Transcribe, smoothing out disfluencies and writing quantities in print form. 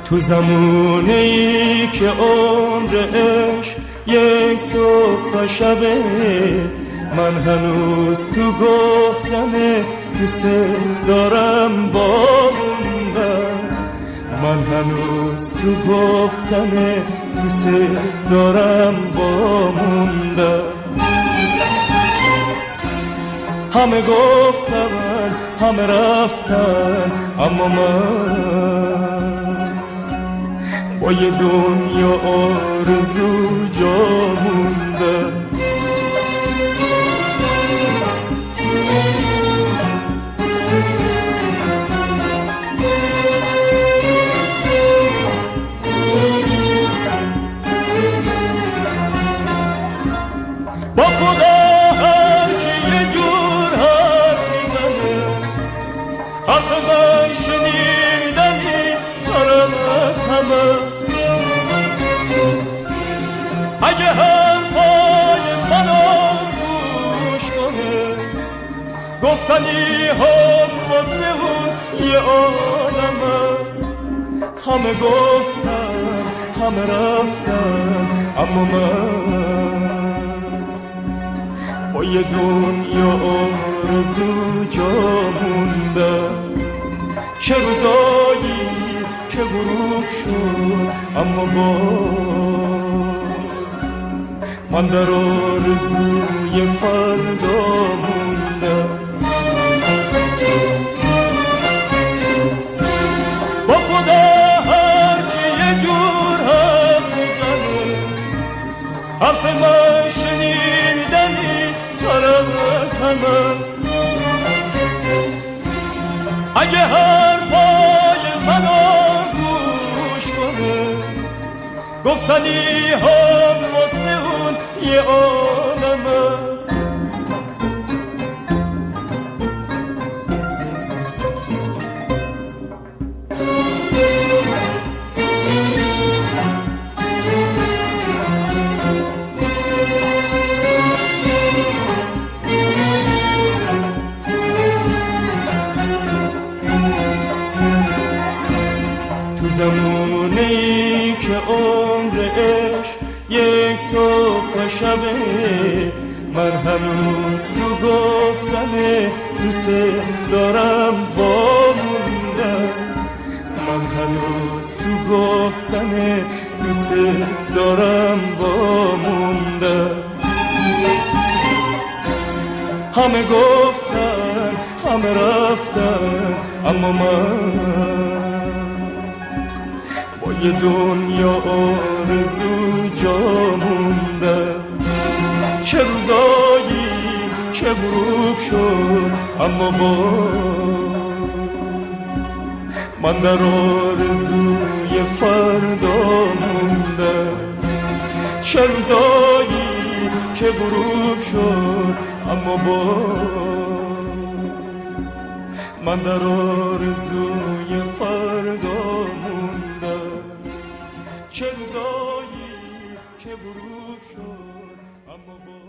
تو زمونه‌ای که عمرش یک صبح تا شبه، من هنوز تو گفتن دوست دارم باوندم، من هنوز تو گفتن دوست دارم باموندم. همه گفتم همه رفتن، اما من با یه دنیا آرزو جا موندم. با خدا هر کی یه جور حرف میزنه، حرف من شنیدنی ترم از همه است. اگه حرفای منو گوش کنه، گفتنی هم واسه اون یه عالم است. همه گفتن همه رفتن، اما من با یه دنیا آرزو جا موندم. چه روزایی که غروب شد، اما باز من در آرزوی فردا موندم. با خدا هر کی یه جور حرف میزنه، حرف من شنیدنی ترم از همه است. اگه حرفای منو گوش کنه، گفتنی هم واسه اون یه عالم است. زمونه‌ای که عمرش یک صبح تا شبه، من هنوز تو گفتن دوست دارم باموندم، من هنوز تو گفتن دوست دارم باموندم. همه گفتن همه رفتن، اما من یه دنیا آرزو جا موندم. چه روزایی که غروب شد، اما باز من در آرزوی فردا موندم. چه روزایی که غروب شد، اما باز من در آرزوی فردا موندم. چه روزایی که غروب شد، اما